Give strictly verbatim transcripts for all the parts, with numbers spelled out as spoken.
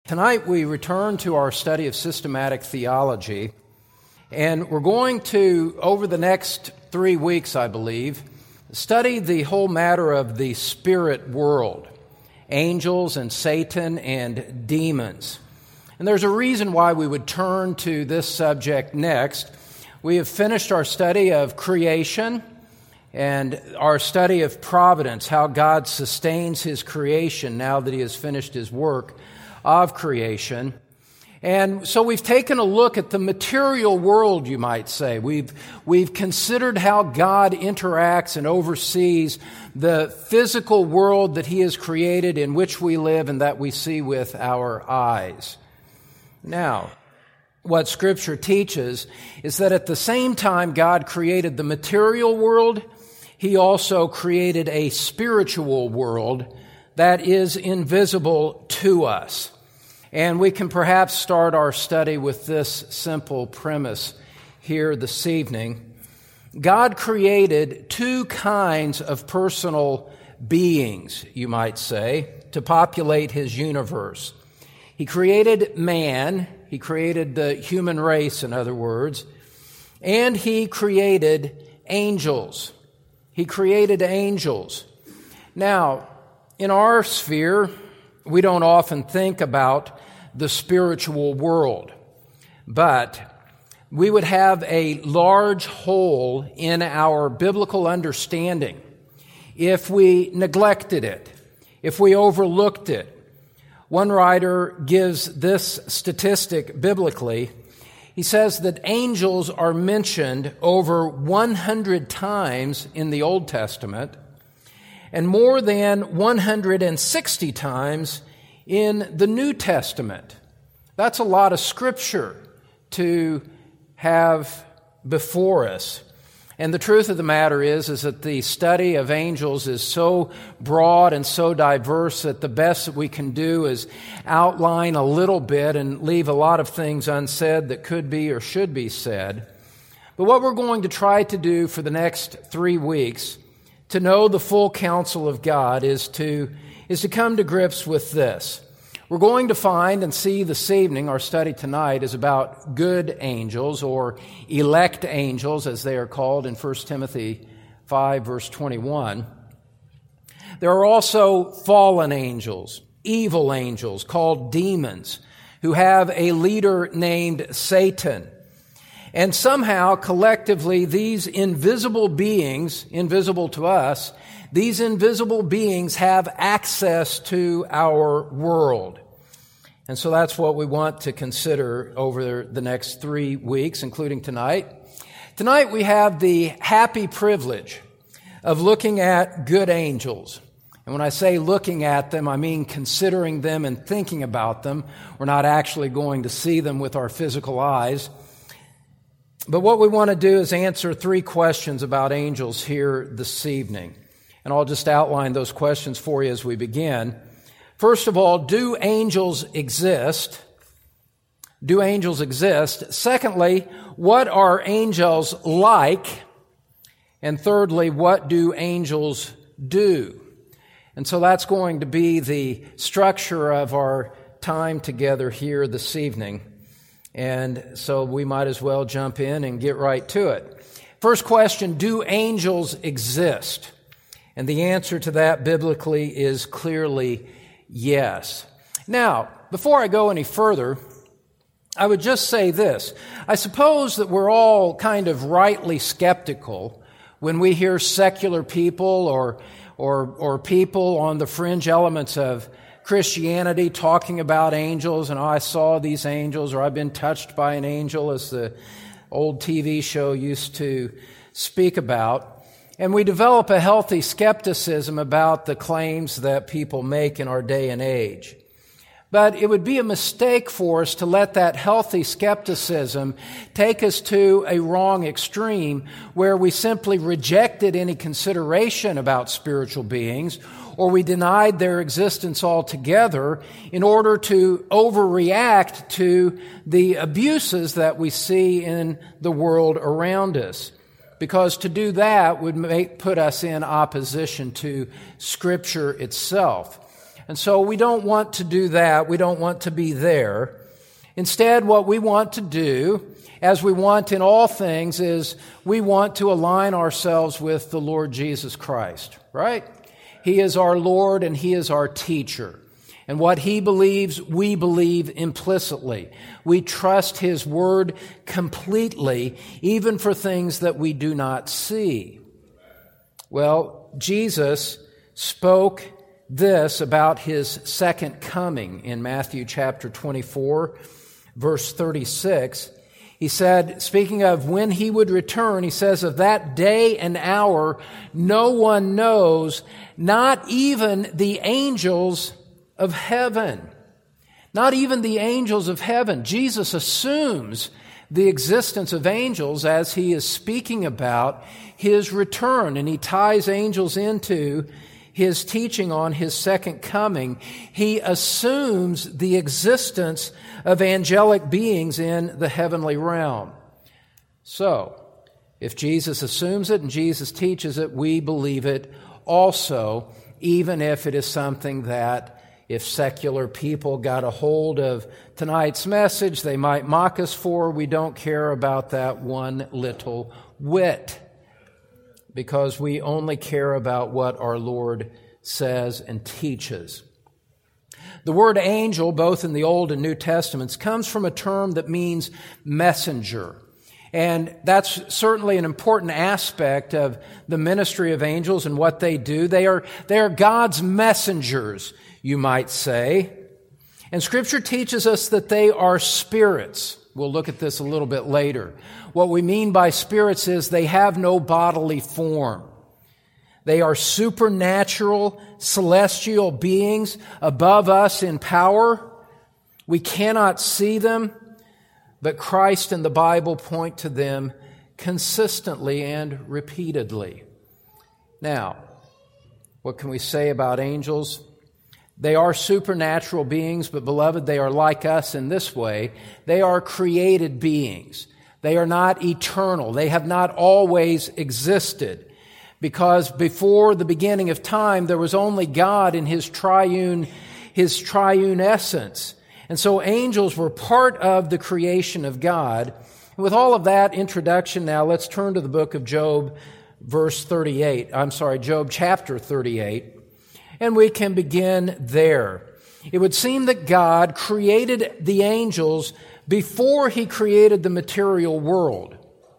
Tonight we return to our study of systematic theology, and we're going to, over the next three weeks, I believe, study the whole matter of the spirit world, angels and Satan and demons. And there's a reason why we would turn to this subject next. We have finished our study of creation and our study of providence, how God sustains His creation now that He has finished His work of creation. And so we've taken a look at the material world, you might say. We've, we've considered how God interacts and oversees the physical world that He has created in which we live and that we see with our eyes. Now, what Scripture teaches is that at the same time God created the material world, He also created a spiritual world that is invisible to us. And we can perhaps start our study with this simple premise here this evening. God created two kinds of personal beings, you might say, to populate His universe. He created man, He created the human race, in other words, and He created angels. He created angels. Now, in our sphere, we don't often think about the spiritual world, but we would have a large hole in our biblical understanding if we neglected it, if we overlooked it. One writer gives this statistic biblically. He says that angels are mentioned over one hundred times in the Old Testament and more than one hundred sixty times in the New Testament. That's a lot of Scripture to have before us. And the truth of the matter is, is that the study of angels is so broad and so diverse that the best that we can do is outline a little bit and leave a lot of things unsaid that could be or should be said. But what we're going to try to do for the next three weeks to know the full counsel of God is to, is to come to grips with this. We're going to find and see this evening, our study tonight is about good angels, or elect angels, as they are called in First Timothy five, verse twenty-one. There are also fallen angels, evil angels, called demons, who have a leader named Satan. And somehow, collectively, these invisible beings, invisible to us, these invisible beings have access to our world. And so that's what we want to consider over the next three weeks, including tonight. Tonight we have the happy privilege of looking at good angels. And when I say looking at them, I mean considering them and thinking about them. We're not actually going to see them with our physical eyes. But what we want to do is answer three questions about angels here this evening. And I'll just outline those questions for you as we begin. First of all, do angels exist? Do angels exist? Secondly, what are angels like? And thirdly, what do angels do? And so that's going to be the structure of our time together here this evening. And so we might as well jump in and get right to it. First question, do angels exist? And the answer to that biblically is clearly yes. Now, before I go any further, I would just say this. I suppose that we're all kind of rightly skeptical when we hear secular people or, or, or people on the fringe elements of Christianity talking about angels, and oh, I saw these angels, or I've been touched by an angel, as the old T V show used to speak about. And we develop a healthy skepticism about the claims that people make in our day and age. But it would be a mistake for us to let that healthy skepticism take us to a wrong extreme where we simply rejected any consideration about spiritual beings, or we denied their existence altogether in order to overreact to the abuses that we see in the world around us. Because to do that would make, put us in opposition to Scripture itself. And so we don't want to do that. We don't want to be there. Instead, what we want to do, as we want in all things, is we want to align ourselves with the Lord Jesus Christ, right? He is our Lord and He is our teacher. And what He believes, we believe implicitly. We trust His Word completely, even for things that we do not see. Well, Jesus spoke this about His second coming in Matthew chapter twenty-four, verse thirty-six. He said, speaking of when He would return, He says, of that day and hour no one knows, not even the angels of heaven. Not even the angels of heaven. Jesus assumes the existence of angels as He is speaking about His return, and He ties angels into His teaching on His second coming. He assumes the existence of angelic beings in the heavenly realm. So, if Jesus assumes it and Jesus teaches it, we believe it also, even if it is something that if secular people got a hold of tonight's message, they might mock us for. We don't care about that one little whit, because we only care about what our Lord says and teaches. The word angel, both in the Old and New Testaments, comes from a term that means messenger. And that's certainly an important aspect of the ministry of angels and what they do. They are, they are God's messengers, you might say. And Scripture teaches us that they are spirits. We'll look at this a little bit later. What we mean by spirits is they have no bodily form. They are supernatural, celestial beings above us in power. We cannot see them, but Christ and the Bible point to them consistently and repeatedly. Now, what can we say about angels? They are supernatural beings, but beloved, they are like us in this way. They are created beings. They are not eternal. They have not always existed, because before the beginning of time, there was only God in His triune, His triune essence. And so angels were part of the creation of God. And with all of that introduction now, let's turn to the book of Job, verse thirty-eight. I'm sorry, Job chapter thirty-eight. And we can begin there. It would seem that God created the angels before He created the material world.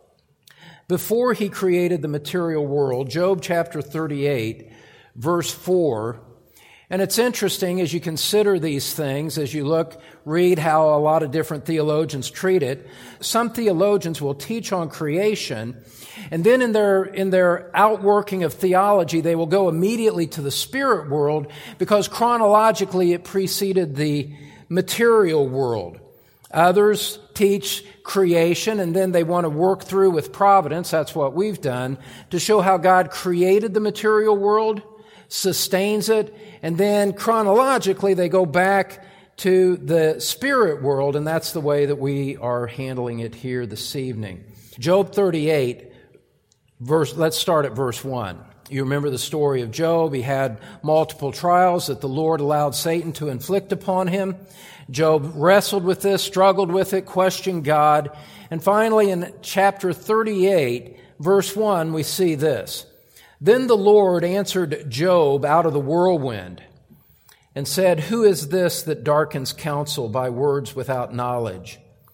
Before He created the material world, Job chapter thirty-eight, verse four. And it's interesting as you consider these things, as you look, read how a lot of different theologians treat it. Some theologians will teach on creation, and then in their, in their outworking of theology, they will go immediately to the spirit world, because chronologically it preceded the material world. Others teach creation, and then they want to work through with providence, that's what we've done, to show how God created the material world, sustains it, and then chronologically they go back to the spirit world, and that's the way that we are handling it here this evening. Job thirty-eight, verse, let's start at verse one. You remember the story of Job. He had multiple trials that the Lord allowed Satan to inflict upon him. Job wrestled with this, struggled with it, questioned God. And finally, in chapter thirty-eight, verse one, we see this. Then the Lord answered Job out of the whirlwind and said, "Who is this that darkens counsel by words without knowledge?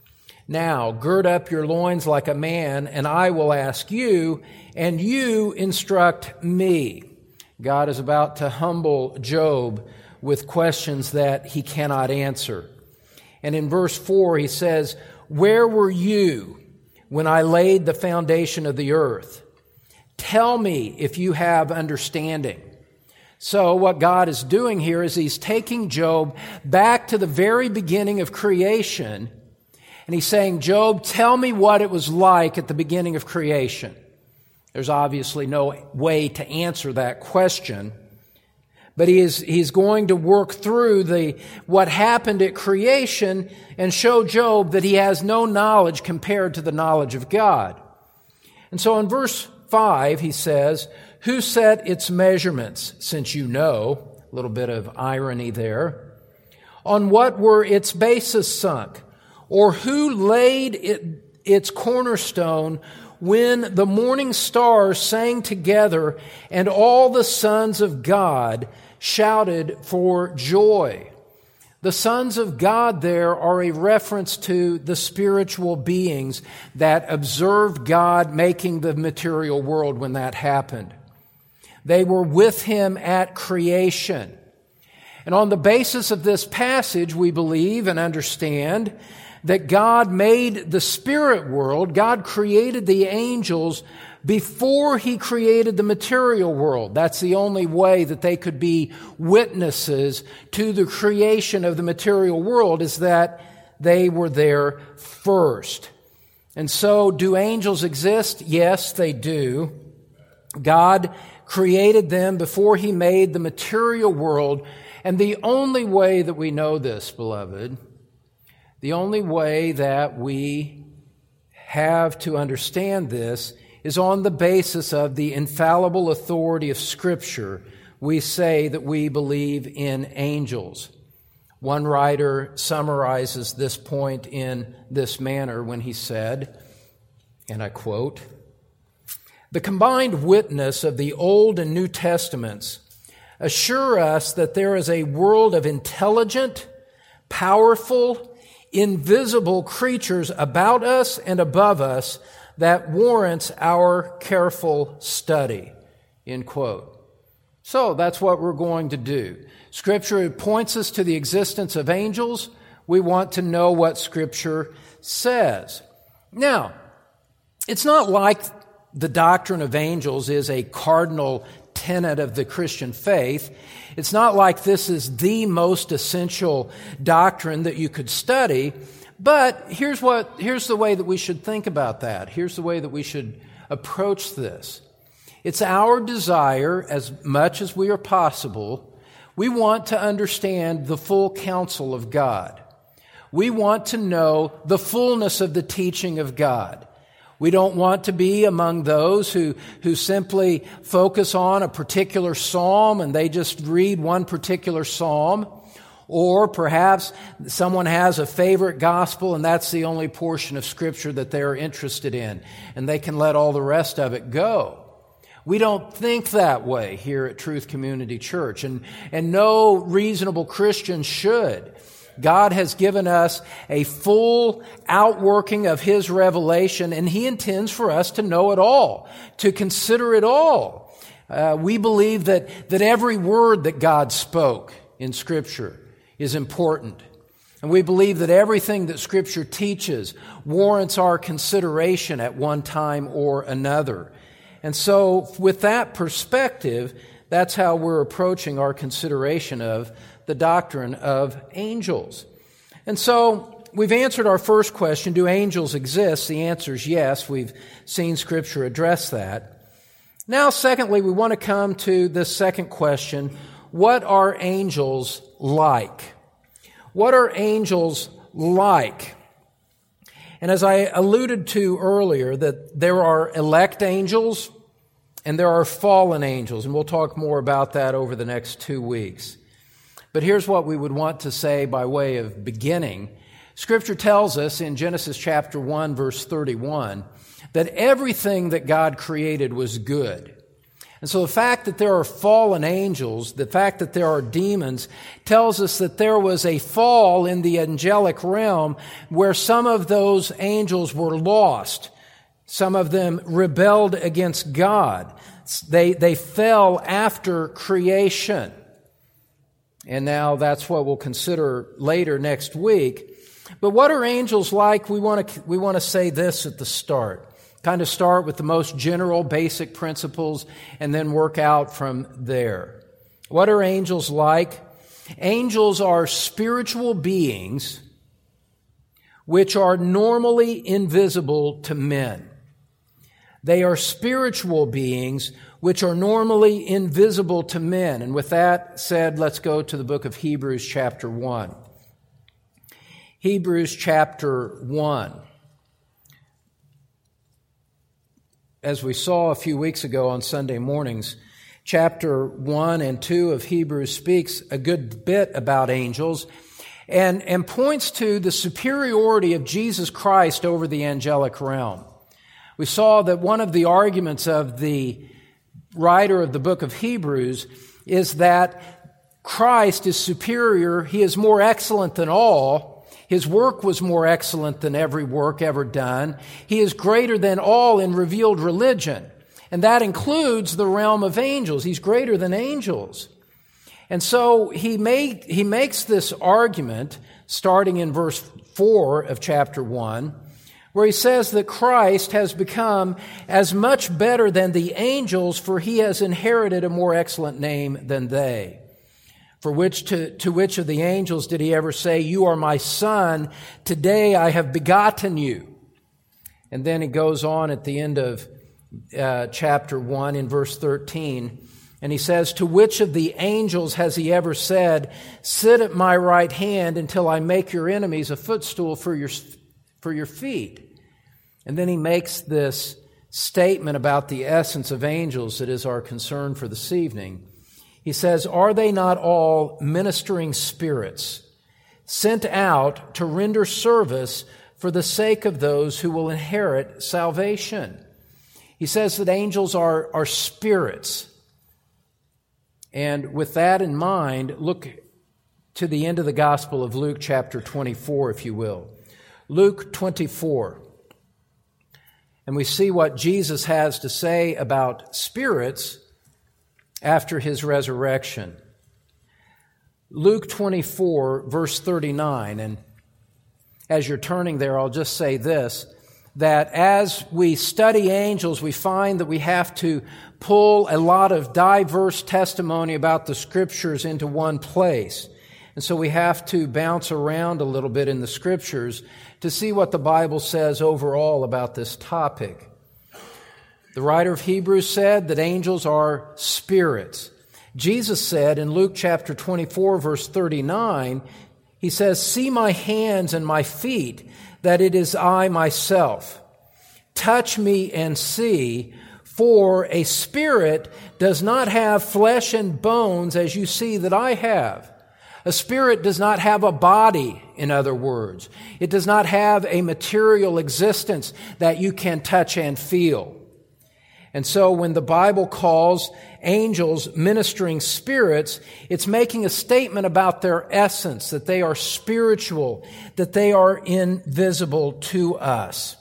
Now gird up your loins like a man, and I will ask you, and you instruct me." God is about to humble Job with questions that he cannot answer. And in verse four, he says, "Where were you when I laid the foundation of the earth? Tell me if you have understanding." So what God is doing here is He's taking Job back to the very beginning of creation, and He's saying, "Job, tell me what it was like at the beginning of creation." There's obviously no way to answer that question, but he is, he's going to work through the what happened at creation and show Job that he has no knowledge compared to the knowledge of God. And so in verse five, he says, "Who set its measurements, since you know?" little bit of irony there. On what were its bases sunk? Or who laid it, its cornerstone when the morning stars sang together and all the sons of God shouted for joy? The sons of God there are a reference to the spiritual beings that observed God making the material world when that happened. They were with Him at creation. And on the basis of this passage, we believe and understand that God made the spirit world, God created the angels before He created the material world. That's the only way that they could be witnesses to the creation of the material world, is that they were there first. And so, do angels exist? Yes, they do. God created them before He made the material world. And the only way that we know this, beloved, the only way that we have to understand this is on the basis of the infallible authority of Scripture. We say that we believe in angels. One writer summarizes this point in this manner when he said, and I quote, "The combined witness of the Old and New Testaments assure us that there is a world of intelligent, powerful, invisible creatures about us and above us that warrants our careful study." End quote. So that's what we're going to do. Scripture points us to the existence of angels. We want to know what Scripture says. Now, it's not like the doctrine of angels is a cardinal tenet of the Christian faith. It's not like this is the most essential doctrine that you could study. But here's what, here's the way that we should think about that. Here's the way that we should approach this. It's our desire, as much as we are possible, we want to understand the full counsel of God. We want to know the fullness of the teaching of God. We don't want to be among those who, who simply focus on a particular psalm and they just read one particular psalm. Or perhaps someone has a favorite gospel and that's the only portion of Scripture that they're interested in, and they can let all the rest of it go. We don't think that way here at Truth Community Church, and, and no reasonable Christian should. God has given us a full outworking of His revelation, and He intends for us to know it all, to consider it all. Uh, we believe that, that every word that God spoke in Scripture is important. And we believe that everything that Scripture teaches warrants our consideration at one time or another. And so, with that perspective, that's how we're approaching our consideration of the doctrine of angels. And so, we've answered our first question, do angels exist? The answer is yes. We've seen Scripture address that. Now, secondly, we want to come to this second question, what are angels like? What are angels like? And as I alluded to earlier, that there are elect angels and there are fallen angels, and we'll talk more about that over the next two weeks. But here's what we would want to say by way of beginning. Scripture tells us in Genesis chapter one, verse thirty-one, that everything that God created was good. And so the fact that there are fallen angels, the fact that there are demons, tells us that there was a fall in the angelic realm where some of those angels were lost. Some of them rebelled against God. They, they fell after creation. And now that's what we'll consider later next week. But what are angels like? We want to, we want to say this at the start. Kind of start with the most general, basic principles and then work out from there. What are angels like? Angels are spiritual beings which are normally invisible to men. They are spiritual beings which are normally invisible to men. And with that said, let's go to the book of Hebrews chapter one. Hebrews chapter one. As we saw a few weeks ago on Sunday mornings, chapter one and two of Hebrews speaks a good bit about angels and, and points to the superiority of Jesus Christ over the angelic realm. We saw that one of the arguments of the writer of the book of Hebrews is that Christ is superior. He is more excellent than all. His work was more excellent than every work ever done. He is greater than all in revealed religion. And that includes the realm of angels. He's greater than angels. And so he made, he makes this argument starting in verse four of chapter one, where he says that Christ has become as much better than the angels, for he has inherited a more excellent name than they. For which to, to which of the angels did he ever say, "You are my son, today I have begotten you"? And then he goes on at the end of uh, chapter one in verse thirteen, and he says, "To which of the angels has he ever said, 'Sit at my right hand until I make your enemies a footstool for your, for your feet'?" And then he makes this statement about the essence of angels that is our concern for this evening. He says, "Are they not all ministering spirits, sent out to render service for the sake of those who will inherit salvation?" He says that angels are, are spirits. And with that in mind, look to the end of the Gospel of Luke chapter twenty-four, if you will. Luke twenty-four. And we see what Jesus has to say about spirits after his resurrection. Luke twenty-four, verse thirty-nine, and as you're turning there, I'll just say this, that as we study angels, we find that we have to pull a lot of diverse testimony about the Scriptures into one place. And so we have to bounce around a little bit in the Scriptures to see what the Bible says overall about this topic. The writer of Hebrews said that angels are spirits. Jesus said in Luke chapter twenty-four, verse thirty-nine, he says, "See my hands and my feet, that it is I myself. Touch me and see, for a spirit does not have flesh and bones as you see that I have." A spirit does not have a body, in other words. It does not have a material existence that you can touch and feel. And so when the Bible calls angels ministering spirits, it's making a statement about their essence, that they are spiritual, that they are invisible to us.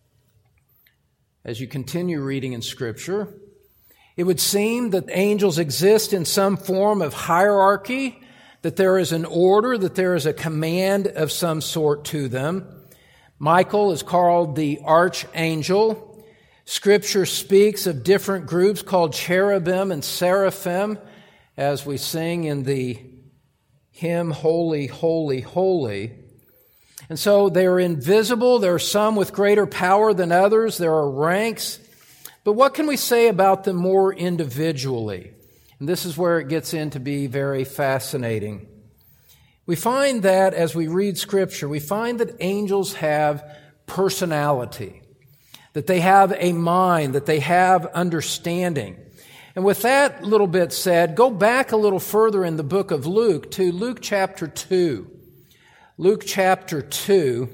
As you continue reading in Scripture, it would seem that angels exist in some form of hierarchy, that there is an order, that there is a command of some sort to them. Michael is called the archangel. Scripture speaks of different groups called cherubim and seraphim, as we sing in the hymn, "Holy, Holy, Holy." And so they are invisible. There are some with greater power than others. There are ranks. But what can we say about them more individually? And this is where it gets in to be very fascinating. We find that as we read Scripture, we find that angels have personality, that they have a mind, that they have understanding. And with that little bit said, go back a little further in the book of Luke to Luke chapter two. Luke chapter two.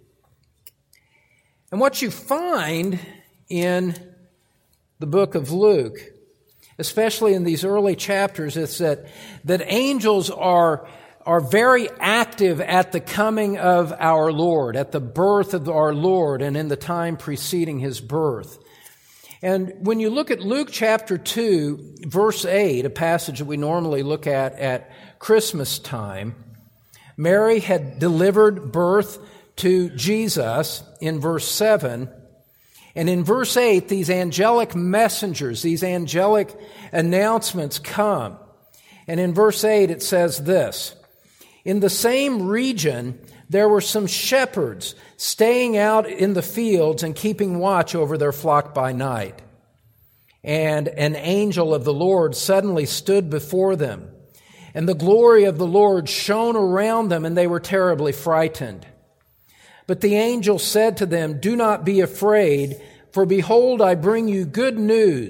And what you find in the book of Luke, especially in these early chapters, is that, that angels are are very active at the coming of our Lord, at the birth of our Lord, and in the time preceding His birth. And when you look at Luke chapter two, verse eight, a passage that we normally look at at Christmas time, Mary had delivered birth to Jesus in verse seven. And in verse eight, these angelic messengers, these angelic announcements come. And in verse eight, it says this: "In the same region, there were some shepherds staying out in the fields and keeping watch over their flock by night. And an angel of the Lord suddenly stood before them, and the glory of the Lord shone around them, and they were terribly frightened. But the angel said to them, 'Do not be afraid, for behold, I bring you good news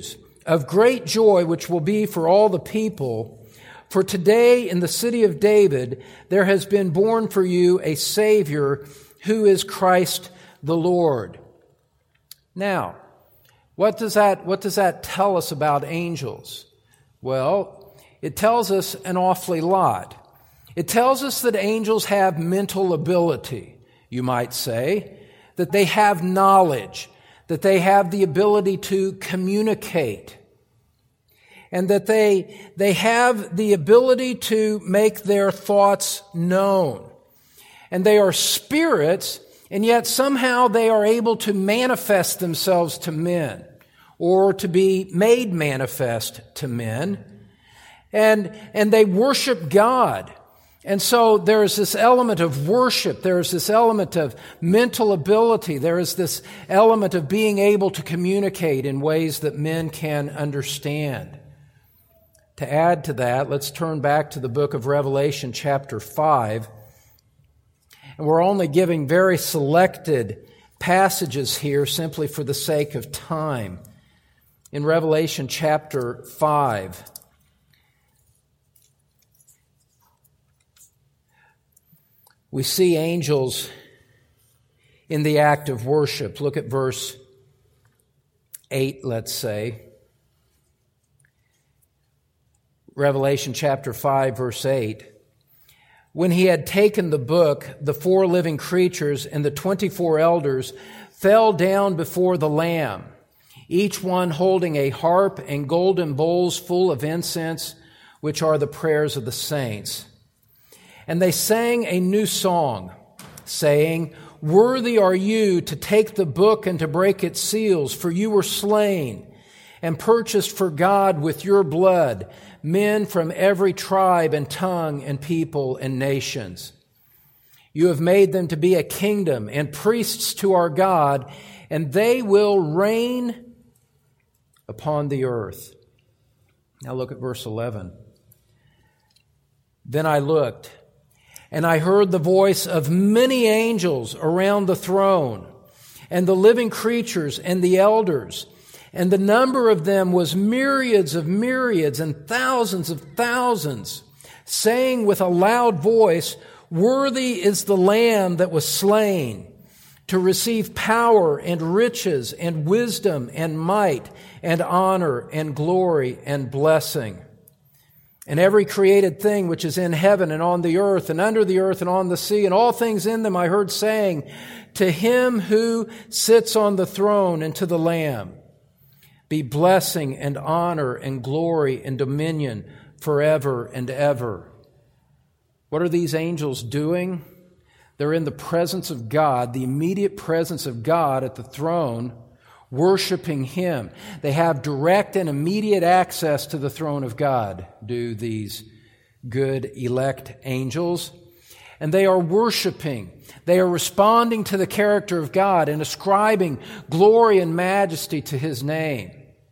of great joy, which will be for all the people. For today in the city of David there has been born for you a Savior, who is Christ the Lord. Now, what does that, what does that tell us about angels? Well, it tells us an awfully lot. It tells us that angels have mental ability, you might say, that they have knowledge, that they have the ability to communicate, and that they, they have the ability to make their thoughts known. And they are spirits, and yet somehow they are able to manifest themselves to men, or to be made manifest to men. And, and they worship God. And so there is this element of worship. There is this element of mental ability. There is this element of being able to communicate in ways that men can understand. To add to that, let's turn back to the book of Revelation chapter five. And we're only giving very selected passages here simply for the sake of time. In Revelation chapter five, we see angels in the act of worship. Look at verse eight, let's say. Revelation chapter five, verse eight. When he had taken the book, the four living creatures and the twenty-four elders fell down before the Lamb, each one holding a harp and golden bowls full of incense, which are the prayers of the saints. And they sang a new song, saying, "Worthy are you to take the book and to break its seals, for you were slain and purchased for God with your blood men from every tribe and tongue and people and nations. You have made them to be a kingdom and priests to our God, and they will reign upon the earth." Now look at verse eleven. Then I looked, and I heard the voice of many angels around the throne, and the living creatures and the elders, and the number of them was myriads of myriads and thousands of thousands, saying with a loud voice, "Worthy is the Lamb that was slain to receive power and riches and wisdom and might and honor and glory and blessing." And every created thing which is in heaven and on the earth and under the earth and on the sea and all things in them I heard saying, "To him who sits on the throne and to the Lamb be blessing and honor and glory and dominion forever and ever." What are these angels doing? They're in the presence of God, the immediate presence of God at the throne, worshiping Him. They have direct and immediate access to the throne of God, do these good elect angels. And they are worshiping. They are responding to the character of God and ascribing glory and majesty to His name.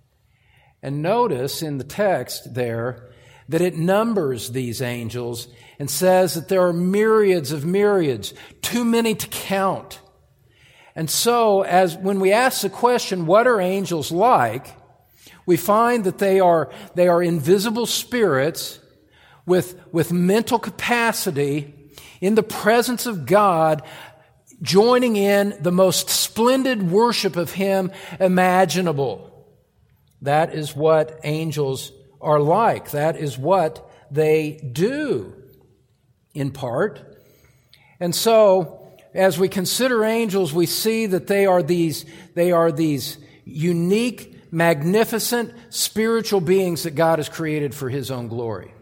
And notice in the text there that it numbers these angels and says that there are myriads of myriads, too many to count. And so, as when we ask the question, what are angels like? We find that they are, they are invisible spirits with, with mental capacity in the presence of God, joining in the most splendid worship of Him imaginable. That is what angels are like. That is what they do, in part. And so, as we consider angels, we see that they are these, they are these unique, magnificent, spiritual beings that God has created for His own glory.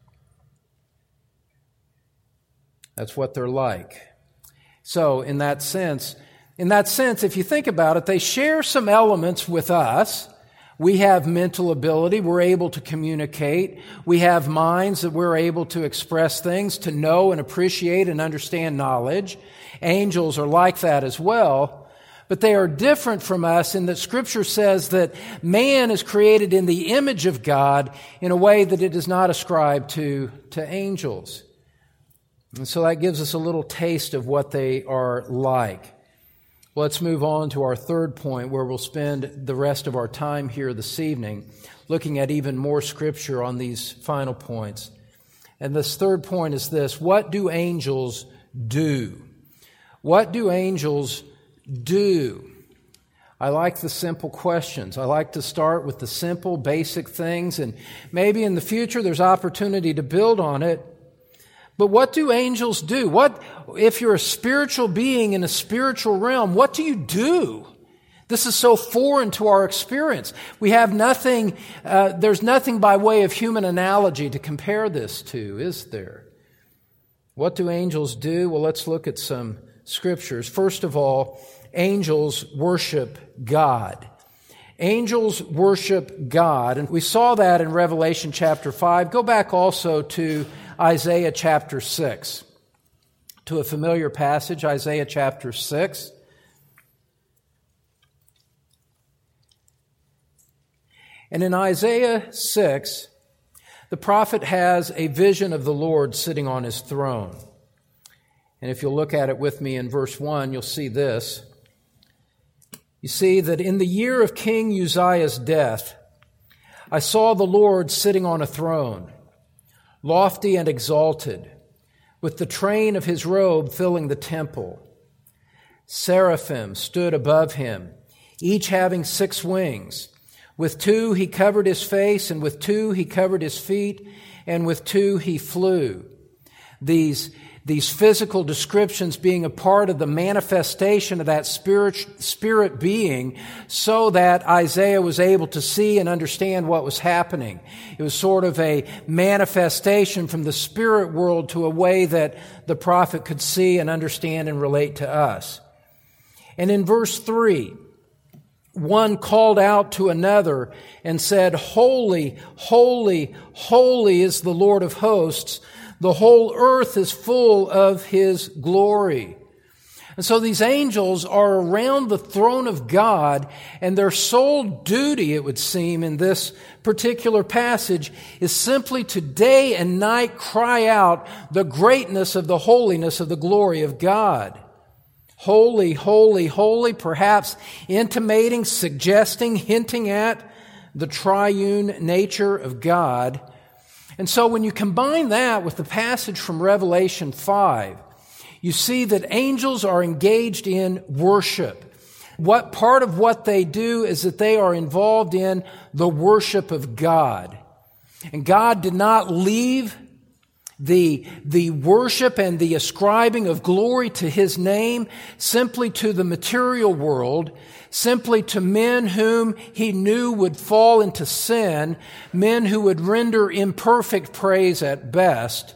That's what they're like. So, in that sense, in that sense, if you think about it, they share some elements with us. We have mental ability. We're able to communicate. We have minds that we're able to express things, to know and appreciate and understand knowledge. Angels are like that as well. But they are different from us in that Scripture says that man is created in the image of God in a way that it is not ascribed to, to angels. And so that gives us a little taste of what they are like. Let's move on to our third point, where we'll spend the rest of our time here this evening looking at even more Scripture on these final points. And this third point is this: what do angels do? What do angels do? I like the simple questions. I like to start with the simple, basic things, and maybe in the future there's opportunity to build on it. But what do angels do? What, if you're a spiritual being in a spiritual realm, what do you do? This is so foreign to our experience. We have nothing, uh, there's nothing by way of human analogy to compare this to, is there? What do angels do? Well, let's look at some scriptures. First of all, angels worship God. Angels worship God. And we saw that in Revelation chapter five. Go back also to Isaiah chapter six, to a familiar passage, Isaiah chapter six. And in Isaiah six, the prophet has a vision of the Lord sitting on his throne. And if you'll look at it with me in verse one, you'll see this. You see that in the year of King Uzziah's death, I saw the Lord sitting on a throne, lofty and exalted, with the train of his robe filling the temple. Seraphim stood above him, each having six wings. With two he covered his face, and with two he covered his feet, and with two he flew. These, these physical descriptions being a part of the manifestation of that spirit, spirit being, so that Isaiah was able to see and understand what was happening. It was sort of a manifestation from the spirit world to a way that the prophet could see and understand and relate to us. And in verse three, one called out to another and said, "Holy, holy, holy is the Lord of hosts. The whole earth is full of His glory." And so these angels are around the throne of God, and their sole duty, it would seem, in this particular passage is simply to day and night cry out the greatness of the holiness of the glory of God. Holy, holy, holy, perhaps intimating, suggesting, hinting at the triune nature of God. And so when you combine that with the passage from Revelation five, you see that angels are engaged in worship. What part of what they do is that they are involved in the worship of God. And God did not leave The, the worship and the ascribing of glory to His name simply to the material world, simply to men whom He knew would fall into sin, men who would render imperfect praise at best.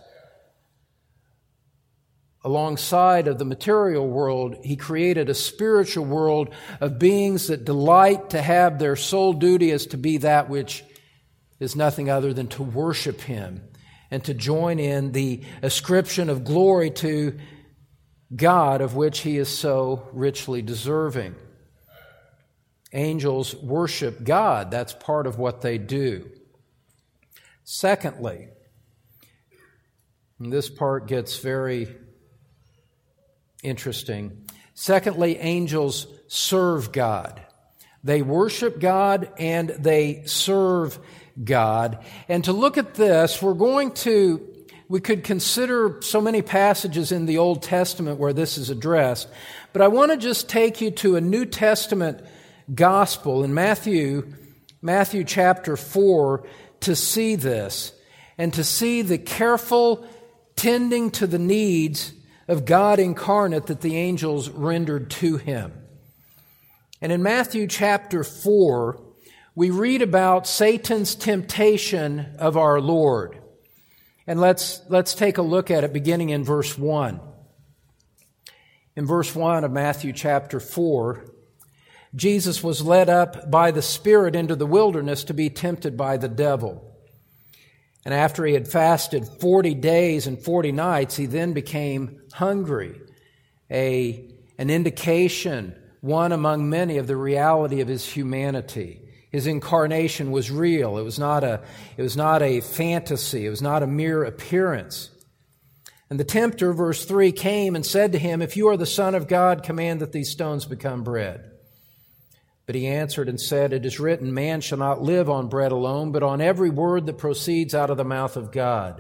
Alongside of the material world, He created a spiritual world of beings that delight to have their sole duty as to be that which is nothing other than to worship Him and to join in the ascription of glory to God, of which He is so richly deserving. Angels worship God. That's part of what they do. Secondly, and this part gets very interesting. Secondly, angels serve God. They worship God and they serve God. And to look at this, we're going to, we could consider so many passages in the Old Testament where this is addressed, but I want to just take you to a New Testament gospel in Matthew, Matthew chapter four, to see this and to see the careful tending to the needs of God incarnate that the angels rendered to Him. And in Matthew chapter four, we read about Satan's temptation of our Lord. And let's, let's take a look at it beginning in verse one. In verse one of Matthew chapter four, Jesus was led up by the Spirit into the wilderness to be tempted by the devil. And after He had fasted forty days and forty nights, He then became hungry, a, an indication, one among many, of the reality of His humanity. His incarnation was real. It was not a, it was not a fantasy. It was not a mere appearance. And the tempter, verse three, came and said to him, "If you are the Son of God, command that these stones become bread." But he answered and said, "It is written, man shall not live on bread alone, but on every word that proceeds out of the mouth of God."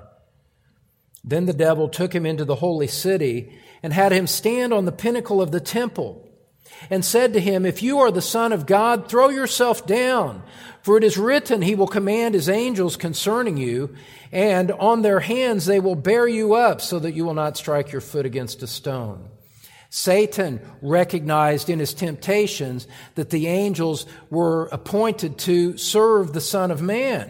Then the devil took him into the holy city and had him stand on the pinnacle of the temple and said to him, "If you are the Son of God, throw yourself down, for it is written, he will command his angels concerning you, and on their hands they will bear you up so that you will not strike your foot against a stone." Satan recognized in his temptations that the angels were appointed to serve the Son of Man.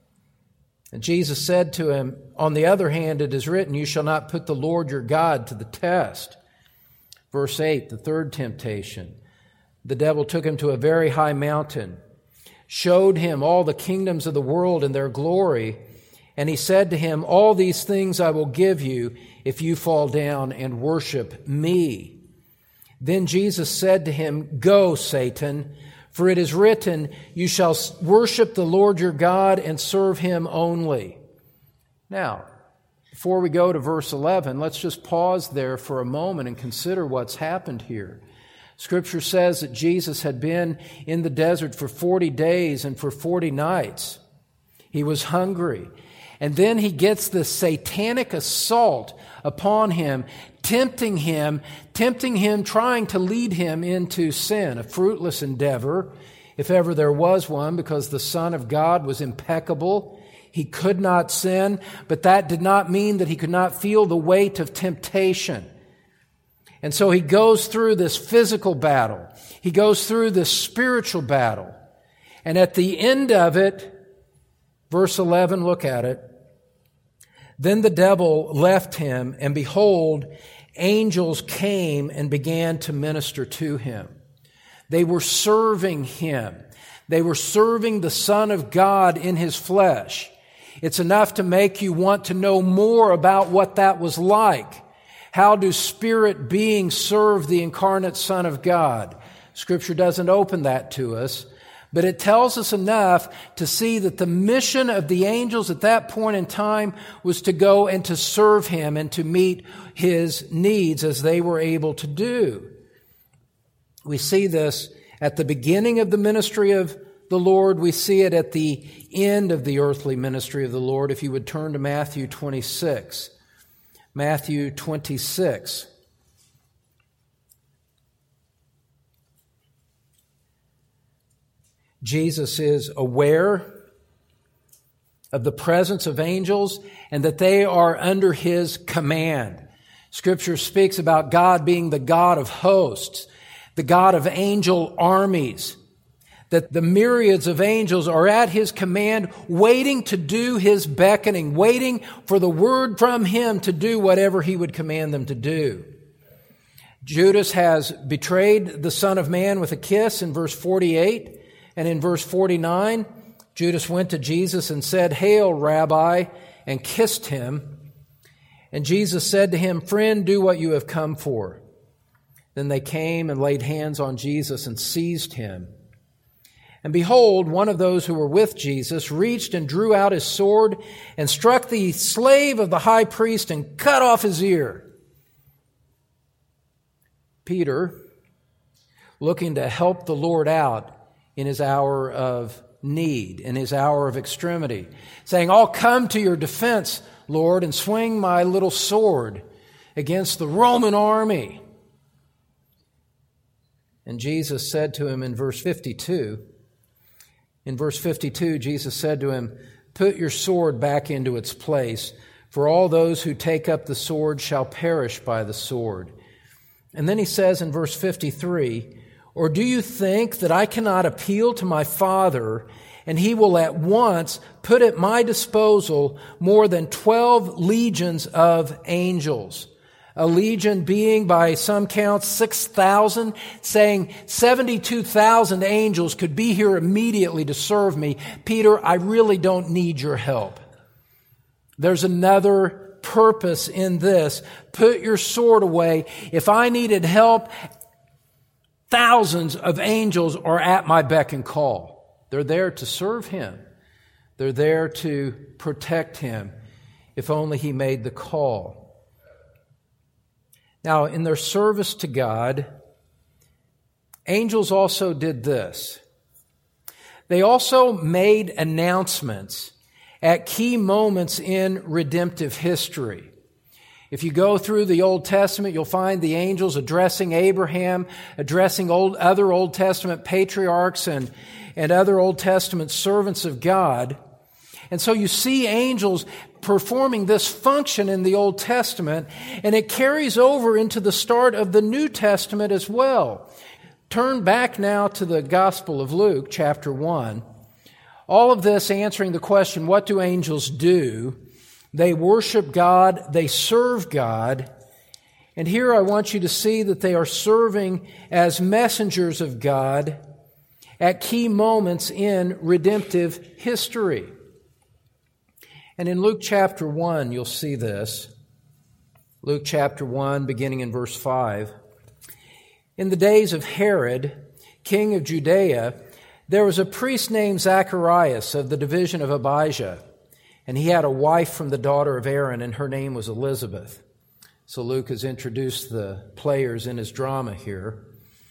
And Jesus said to him, "On the other hand, it is written, you shall not put the Lord your God to the test." Verse eight, the third temptation. The devil took him to a very high mountain, showed him all the kingdoms of the world and their glory, and he said to him, "All these things I will give you if you fall down and worship me." Then Jesus said to him, "Go, Satan, for it is written, you shall worship the Lord your God and serve him only." Now, before we go to verse eleven, let's just pause there for a moment and consider what's happened here. Scripture says that Jesus had been in the desert for forty days and for forty nights. He was hungry. And then he gets this satanic assault upon him, tempting him, tempting him, trying to lead him into sin, a fruitless endeavor, if ever there was one, because the Son of God was impeccable. He could not sin, but that did not mean that he could not feel the weight of temptation. And so he goes through this physical battle. He goes through this spiritual battle. And at the end of it, verse eleven, look at it. Then the devil left him, and behold, angels came and began to minister to him. They were serving him. They were serving the Son of God in his flesh. It's enough to make you want to know more about what that was like. How do spirit beings serve the incarnate Son of God? Scripture doesn't open that to us, but it tells us enough to see that the mission of the angels at that point in time was to go and to serve him and to meet his needs as they were able to do. We see this at the beginning of the ministry of the Lord. We see it at the end of the earthly ministry of the Lord. If you would turn to Matthew twenty-six. Matthew twenty-six. Jesus is aware of the presence of angels and that they are under his command. Scripture speaks about God being the God of hosts, the God of angel armies, that the myriads of angels are at his command, waiting to do his beckoning, waiting for the word from him to do whatever he would command them to do. Judas has betrayed the Son of Man with a kiss in verse forty-eight. And in verse forty-nine, Judas went to Jesus and said, "Hail, Rabbi," and kissed him. And Jesus said to him, "Friend, do what you have come for." Then they came and laid hands on Jesus and seized him. And behold, one of those who were with Jesus reached and drew out his sword and struck the slave of the high priest and cut off his ear. Peter, looking to help the Lord out in his hour of need, in his hour of extremity, saying, "I'll come to your defense, Lord, and swing my little sword against the Roman army." And Jesus said to him in verse fifty-two, in verse fifty-two, Jesus said to him, "Put your sword back into its place, for all those who take up the sword shall perish by the sword." And then he says in verse fifty-three, "Or do you think that I cannot appeal to my Father, and he will at once put at my disposal more than twelve legions of angels?" A legion being, by some counts, six thousand, saying seventy-two thousand angels could be here immediately to serve me. Peter, I really don't need your help. There's another purpose in this. Put your sword away. If I needed help, thousands of angels are at my beck and call. They're there to serve him. They're there to protect him if only he made the call. Now, in their service to God, angels also did this. They also made announcements at key moments in redemptive history. If you go through the Old Testament, you'll find the angels addressing Abraham, addressing old, other Old Testament patriarchs and, and other Old Testament servants of God. And so you see angels performing this function in the Old Testament, and it carries over into the start of the New Testament as well. Turn back now to the Gospel of Luke, chapter one. All of this answering the question, what do angels do? They worship God, they serve God, and here I want you to see that they are serving as messengers of God at key moments in redemptive history. And in Luke chapter one, you'll see this. Luke chapter one, beginning in verse five. In the days of Herod, king of Judea, there was a priest named Zacharias of the division of Abijah. And he had a wife from the daughter of Aaron, and her name was Elizabeth. So Luke has introduced the players in his drama here.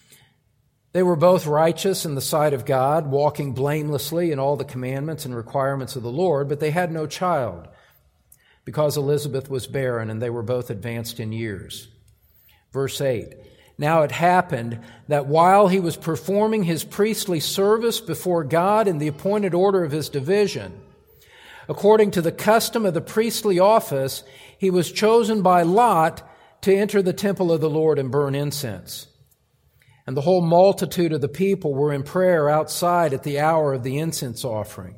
They were both righteous in the sight of God, walking blamelessly in all the commandments and requirements of the Lord, but they had no child, because Elizabeth was barren, and they were both advanced in years. Verse eight, now it happened that while he was performing his priestly service before God in the appointed order of his division, according to the custom of the priestly office, he was chosen by lot to enter the temple of the Lord and burn incense. And the whole multitude of the people were in prayer outside at the hour of the incense offering.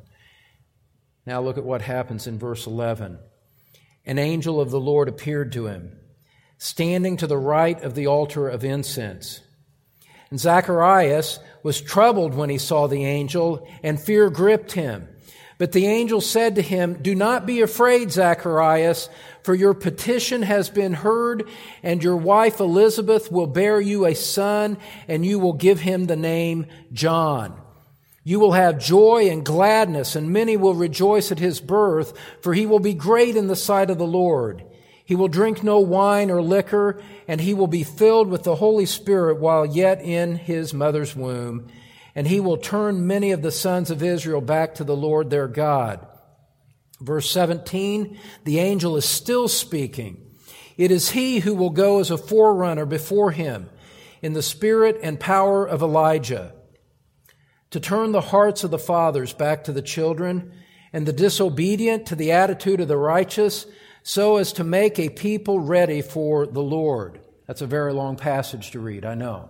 Now look at what happens in verse eleven. An angel of the Lord appeared to him, standing to the right of the altar of incense. And Zacharias was troubled when he saw the angel, and fear gripped him. But the angel said to him, do not be afraid, Zacharias, for your petition has been heard, and your wife Elizabeth will bear you a son, and you will give him the name John. You will have joy and gladness, and many will rejoice at his birth, for he will be great in the sight of the Lord. He will drink no wine or liquor, and he will be filled with the Holy Spirit while yet in his mother's womb. And he will turn many of the sons of Israel back to the Lord their God. Verse seventeen, the angel is still speaking. It is he who will go as a forerunner before him in the spirit and power of Elijah, to turn the hearts of the fathers back to the children and the disobedient to the attitude of the righteous, so as to make a people ready for the Lord. That's a very long passage to read, I know.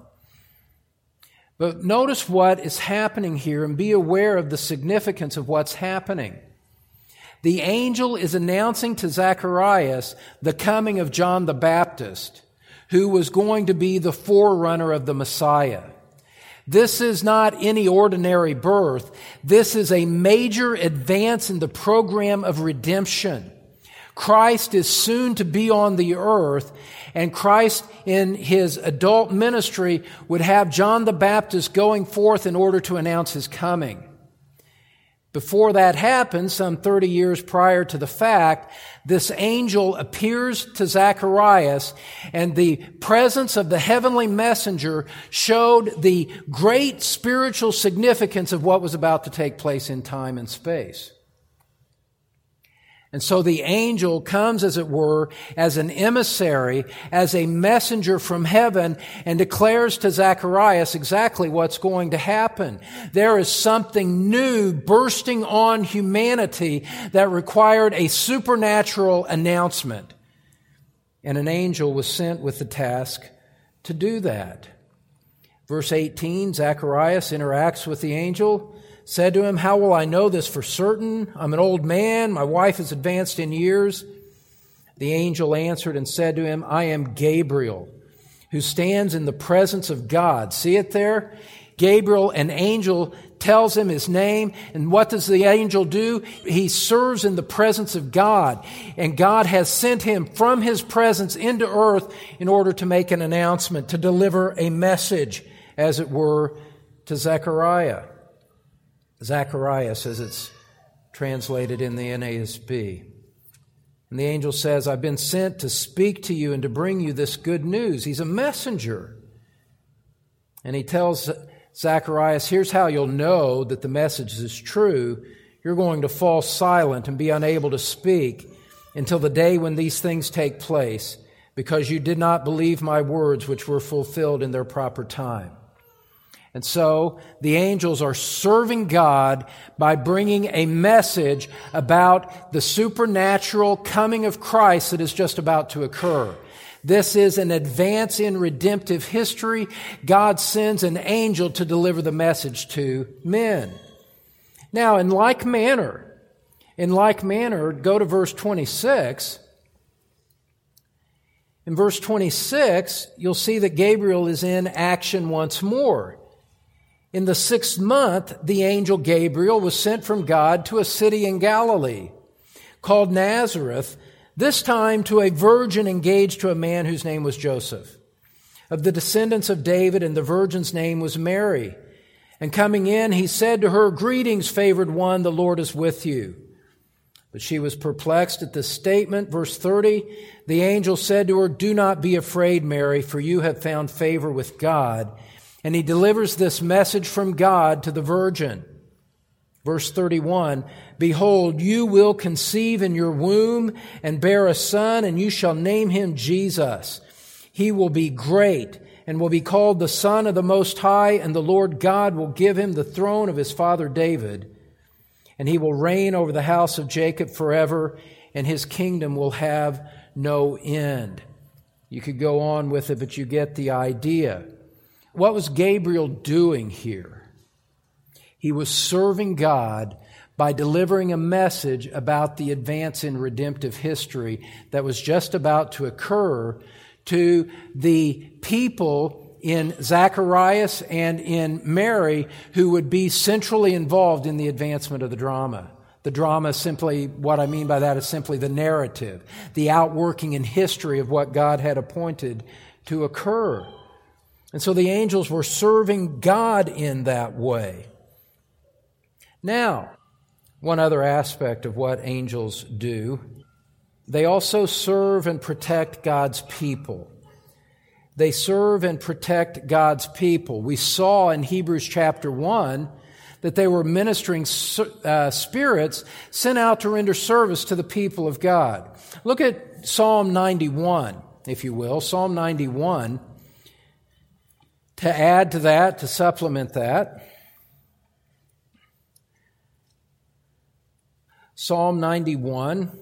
But notice what is happening here and be aware of the significance of what's happening. The angel is announcing to Zacharias the coming of John the Baptist, who was going to be the forerunner of the Messiah. This is not any ordinary birth. This is a major advance in the program of redemption. Christ is soon to be on the earth, and Christ in his adult ministry would have John the Baptist going forth in order to announce his coming. Before that happens, some thirty years prior to the fact, this angel appears to Zacharias, and the presence of the heavenly messenger showed the great spiritual significance of what was about to take place in time and space. And so the angel comes, as it were, as an emissary, as a messenger from heaven, and declares to Zacharias exactly what's going to happen. There is something new bursting on humanity that required a supernatural announcement. And an angel was sent with the task to do that. Verse eighteen, Zacharias interacts with the angel, said to him, how will I know this for certain? I'm an old man. My wife is advanced in years. The angel answered and said to him, I am Gabriel, who stands in the presence of God. See it there? Gabriel, an angel, tells him his name. And what does the angel do? He serves in the presence of God. And God has sent him from his presence into earth in order to make an announcement, to deliver a message, as it were, to Zechariah. Zacharias, as it's translated in the N A S B. And the angel says, I've been sent to speak to you and to bring you this good news. He's a messenger. And he tells Zacharias, here's how you'll know that the message is true. You're going to fall silent and be unable to speak until the day when these things take place, because you did not believe my words, which were fulfilled in their proper time. And so the angels are serving God by bringing a message about the supernatural coming of Christ that is just about to occur. This is an advance in redemptive history. God sends an angel to deliver the message to men. Now, in like manner, in like manner, go to verse twenty-six. In verse twenty-six, you'll see that Gabriel is in action once more. In the sixth month, the angel Gabriel was sent from God to a city in Galilee called Nazareth, this time to a virgin engaged to a man whose name was Joseph, of the descendants of David, and the virgin's name was Mary. And coming in, he said to her, Greetings, favored one, the Lord is with you. But she was perplexed at this statement. Verse thirty, the angel said to her, Do not be afraid, Mary, for you have found favor with God. And he delivers this message from God to the virgin. Verse thirty-one, Behold, you will conceive in your womb and bear a son, and you shall name him Jesus. He will be great and will be called the Son of the Most High, and the Lord God will give him the throne of his father David. And he will reign over the house of Jacob forever, and his kingdom will have no end. You could go on with it, but you get the idea. What was Gabriel doing here? He was serving God by delivering a message about the advance in redemptive history that was just about to occur to the people in Zacharias and in Mary who would be centrally involved in the advancement of the drama. The drama is simply, what I mean by that is simply the narrative, the outworking in history of what God had appointed to occur. And so the angels were serving God in that way. Now, one other aspect of what angels do, they also serve and protect God's people. They serve and protect God's people. We saw in Hebrews chapter one that they were ministering uh, spirits sent out to render service to the people of God. Look at Psalm ninety-one, if you will. Psalm ninety-one. To add to that, to supplement that, Psalm ninety-one,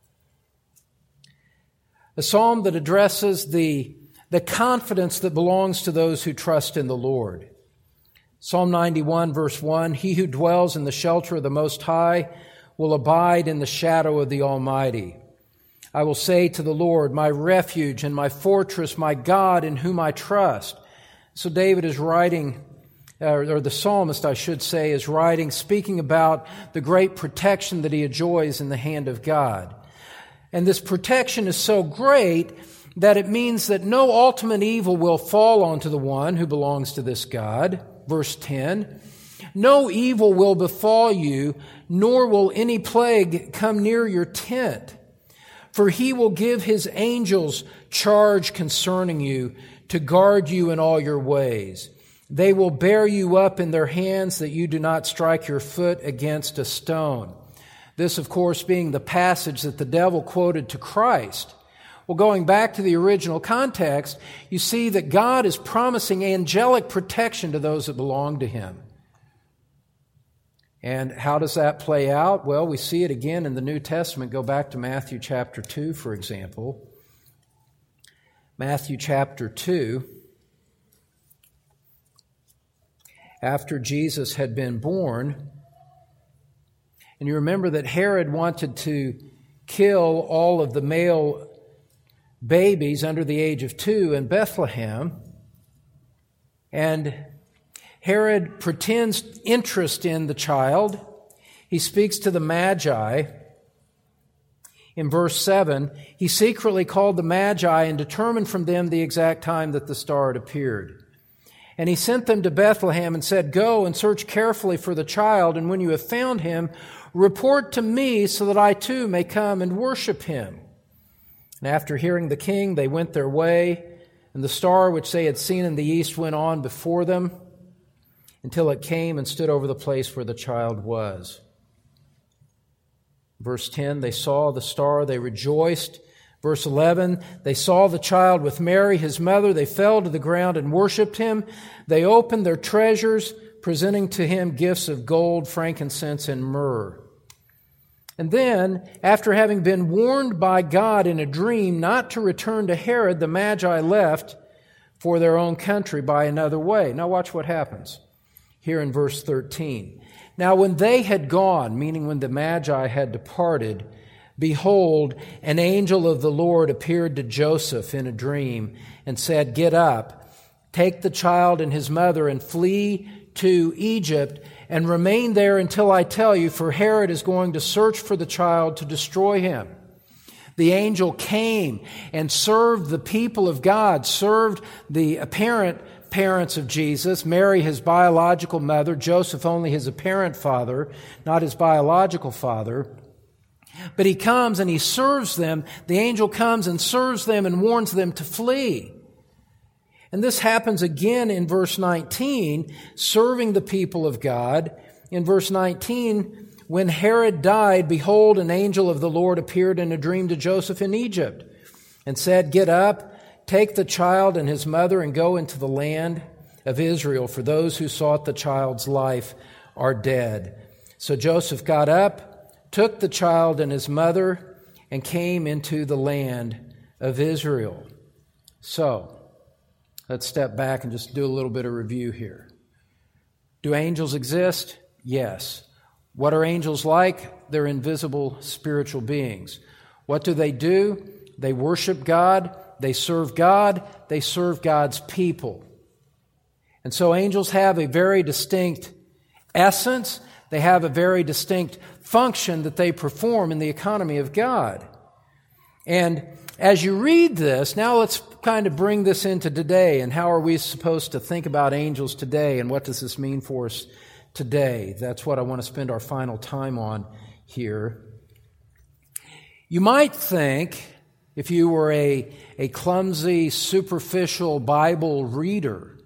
a psalm that addresses the, the confidence that belongs to those who trust in the Lord. Psalm ninety-one, verse one, He who dwells in the shelter of the Most High will abide in the shadow of the Almighty. I will say to the Lord, my refuge and my fortress, my God in whom I trust. So David is writing, or the psalmist, I should say, is writing, speaking about the great protection that he enjoys in the hand of God. And this protection is so great that it means that no ultimate evil will fall onto the one who belongs to this God. Verse ten, no evil will befall you, nor will any plague come near your tent. For he will give his angels charge concerning you, to guard you in all your ways. They will bear you up in their hands that you do not strike your foot against a stone. This, of course, being the passage that the devil quoted to Christ. Well, going back to the original context, you see that God is promising angelic protection to those that belong to him. And how does that play out? Well, we see it again in the New Testament. Go back to Matthew chapter two, for example. Matthew chapter two, after Jesus had been born, and you remember that Herod wanted to kill all of the male babies under the age of two in Bethlehem, and Herod pretends interest in the child. He speaks to the Magi. In verse seven, he secretly called the Magi and determined from them the exact time that the star had appeared. And he sent them to Bethlehem and said, Go and search carefully for the child, and when you have found him, report to me so that I too may come and worship him. And after hearing the king, they went their way, and the star which they had seen in the east went on before them until it came and stood over the place where the child was. Verse ten, they saw the star, they rejoiced. Verse eleven, they saw the child with Mary, his mother. They fell to the ground and worshipped him. They opened their treasures, presenting to him gifts of gold, frankincense, and myrrh. And then, after having been warned by God in a dream not to return to Herod, the Magi left for their own country by another way. Now watch what happens here in verse thirteen. Now when they had gone, meaning when the Magi had departed, behold, an angel of the Lord appeared to Joseph in a dream and said, "Get up, take the child and his mother and flee to Egypt and remain there until I tell you, for Herod is going to search for the child to destroy him." The angel came and served the people of God, served the apparent parents of Jesus, Mary his biological mother, Joseph only his apparent father, not his biological father. But he comes and he serves them. The angel comes and serves them and warns them to flee. And this happens again in verse nineteen, serving the people of God. In verse nineteen, when Herod died, behold, an angel of the Lord appeared in a dream to Joseph in Egypt and said, "Get up, take the child and his mother and go into the land of Israel, for those who sought the child's life are dead." So Joseph got up, took the child and his mother, and came into the land of Israel. So, let's step back and just do a little bit of review here. Do angels exist? Yes. What are angels like? They're invisible spiritual beings. What do they do? They worship God. They serve God. They serve God's people. And so angels have a very distinct essence. They have a very distinct function that they perform in the economy of God. And as you read this, now let's kind of bring this into today, and how are we supposed to think about angels today, and what does this mean for us today? That's what I want to spend our final time on here. You might think, if you were a, a clumsy, superficial Bible reader,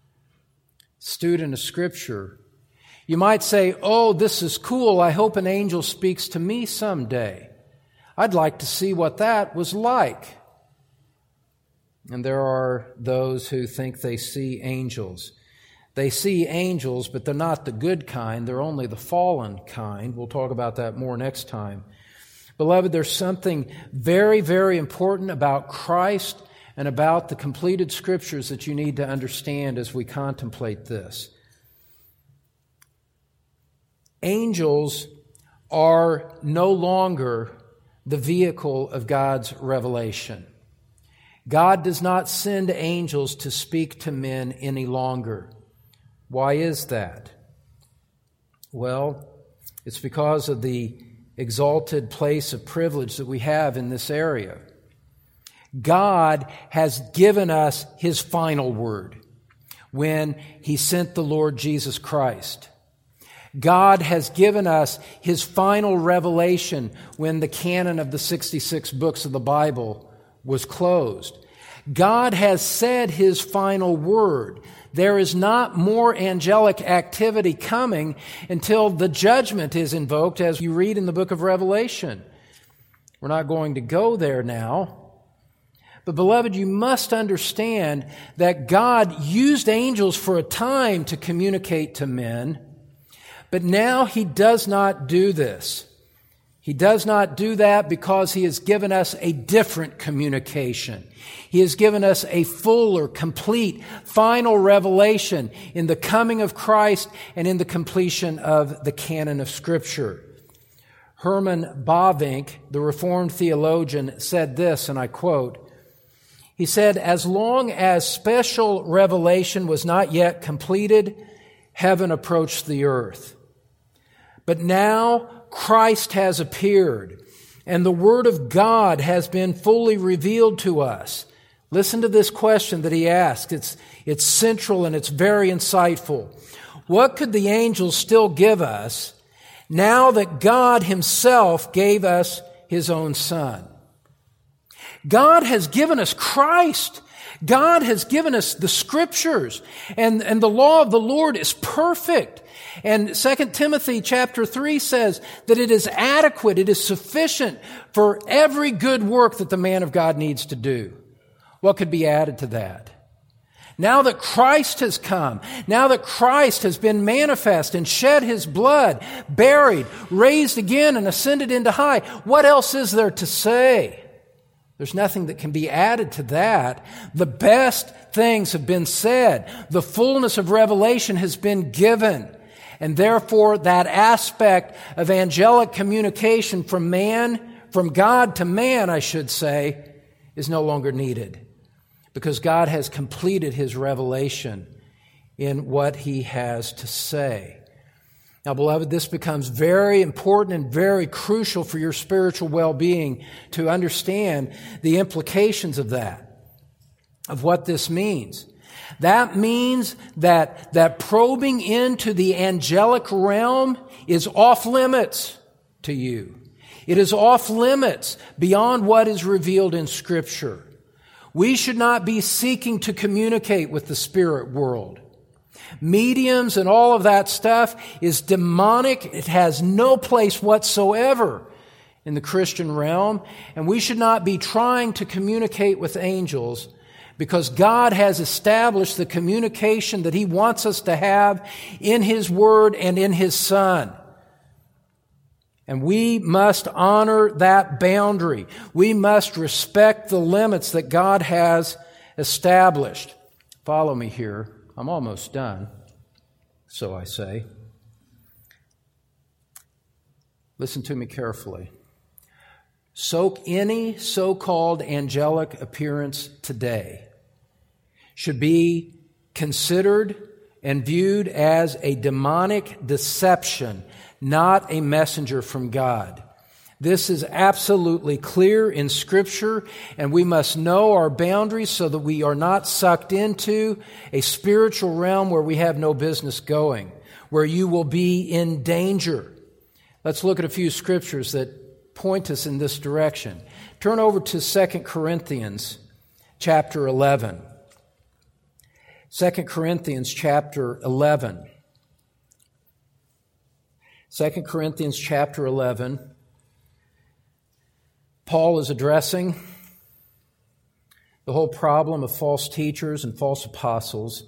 student of Scripture, you might say, "Oh, this is cool. I hope an angel speaks to me someday. I'd like to see what that was like." And there are those who think they see angels. They see angels, but they're not the good kind. They're only the fallen kind. We'll talk about that more next time. Beloved, there's something very, very important about Christ and about the completed Scriptures that you need to understand as we contemplate this. Angels are no longer the vehicle of God's revelation. God does not send angels to speak to men any longer. Why is that? Well, it's because of the exalted place of privilege that we have in this area. God has given us His final word when He sent the Lord Jesus Christ. God has given us His final revelation when the canon of the sixty-six books of the Bible was closed. God has said His final word. There is not more angelic activity coming until the judgment is invoked, as you read in the book of Revelation. We're not going to go there now. But beloved, you must understand that God used angels for a time to communicate to men, but now He does not do this. He does not do that because He has given us a different communication. He has given us a fuller, complete, final revelation in the coming of Christ and in the completion of the canon of Scripture. Herman Bavinck, the Reformed theologian, said this, and I quote, he said, "As long as special revelation was not yet completed, heaven approached the earth. But now Christ has appeared, and the Word of God has been fully revealed to us." Listen to this question that he asked. It's, it's central and it's very insightful. What could the angels still give us now that God Himself gave us His own Son? God has given us Christ. God has given us the Scriptures, and, and the law of the Lord is perfect. And Second Timothy chapter three says that it is adequate, it is sufficient for every good work that the man of God needs to do. What could be added to that? Now that Christ has come, now that Christ has been manifest and shed His blood, buried, raised again, and ascended into high, what else is there to say? There's nothing that can be added to that. The best things have been said. The fullness of revelation has been given. And therefore, that aspect of angelic communication from man, from God to man, I should say, is no longer needed. Because God has completed His revelation in what He has to say. Now, beloved, this becomes very important and very crucial for your spiritual well-being to understand the implications of that, of what this means. That means that, that probing into the angelic realm is off limits to you. It is off limits beyond what is revealed in Scripture. We should not be seeking to communicate with the spirit world. Mediums and all of that stuff is demonic. It has no place whatsoever in the Christian realm. And we should not be trying to communicate with angels, because God has established the communication that He wants us to have in His Word and in His Son. And we must honor that boundary. We must respect the limits that God has established. Follow me here. I'm almost done, so I say. Listen to me carefully. So any so-called angelic appearance today should be considered and viewed as a demonic deception, not a messenger from God. This is absolutely clear in Scripture, and we must know our boundaries so that we are not sucked into a spiritual realm where we have no business going, where you will be in danger. Let's look at a few Scriptures that point us in this direction. Turn over to Second Corinthians chapter eleven. Second Corinthians chapter eleven. Second Corinthians chapter eleven. Paul is addressing the whole problem of false teachers and false apostles.